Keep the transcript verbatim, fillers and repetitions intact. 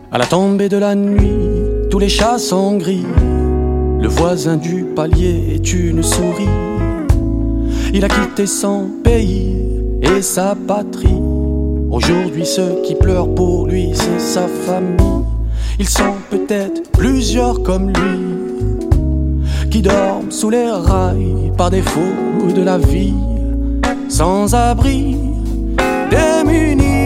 À la tombée de la nuit, tous les chats sont gris. Le voisin du palier est une souris. Il a quitté son pays et sa patrie. Aujourd'hui ceux qui pleurent pour lui, c'est sa famille. Ils sont peut-être plusieurs comme lui, qui dorment sous les rails par défaut de la vie, sans abri, démunis.